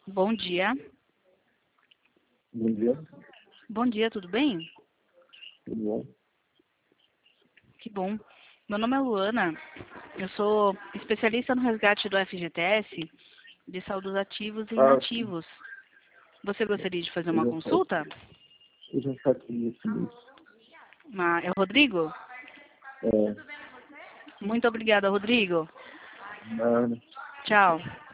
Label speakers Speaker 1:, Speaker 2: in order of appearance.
Speaker 1: Bom dia.
Speaker 2: Bom dia,
Speaker 1: Bom dia, tudo bem?
Speaker 2: tudo bom?
Speaker 1: Que bom. Meu nome é Luana, eu sou especialista no resgate do FGTS de saldos ativos e
Speaker 2: Sim,
Speaker 1: inativos. Você gostaria de fazer
Speaker 2: eu
Speaker 1: uma
Speaker 2: já faço.
Speaker 1: consulta?
Speaker 2: Eu já faço isso.
Speaker 1: É o Rodrigo?
Speaker 2: É,
Speaker 1: Muito obrigada, Rodrigo.
Speaker 2: nada.
Speaker 1: Tchau.